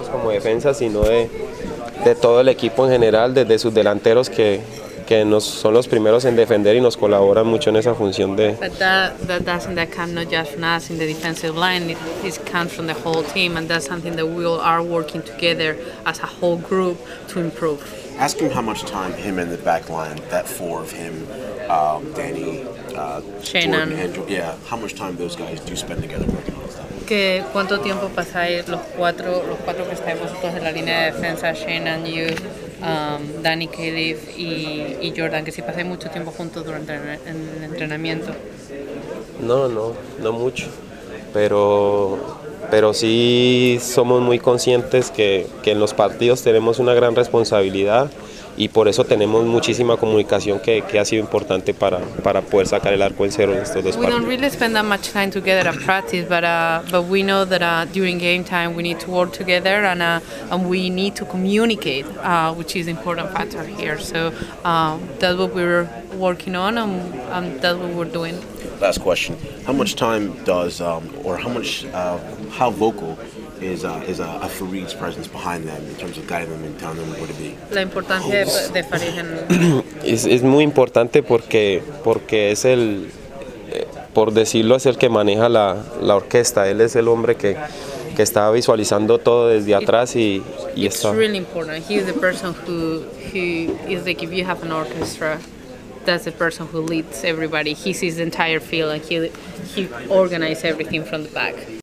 como defensa, sino de todo el equipo en general, desde sus delanteros que son los primeros en defender y nos colaboran mucho en esa función de... But that doesn't come not just from us in the defensive line, it comes from the whole team, and that's something that we all are working together as a whole group to improve. Ask him how much time him and the back line, that four of him, Danny, Shannon. Jordan, and how much time those guys do spend together working on stuff. Que ¿Cuánto tiempo pasáis los cuatro que estáis vosotros en la línea de defensa, Shannon, you, Danny, Caleb y Jordan, que si pasáis mucho tiempo juntos durante el entrenamiento? No mucho, pero sí somos muy conscientes que en los partidos tenemos una gran responsabilidad y por eso tenemos muchísima comunicación que ha sido importante para poder sacar el arco en cero en estos dos partidos. We don't really spend that much time together at practice, but we know that during game time we need to work together and we need to communicate, which is an important factor here. So that's what we're working on and that's what we're doing. Last question: how much time does, or how vocal is Farid's presence behind them in terms of guiding them and telling them where to be? La importancia de Farid en... Es muy importante porque es por decirlo, es el que maneja la orquesta. Él es el hombre que está visualizando todo desde atrás y It's really important. He is the person who is like, if you have an orchestra, that's the person who leads everybody. He sees the entire field and he organizes everything from the back.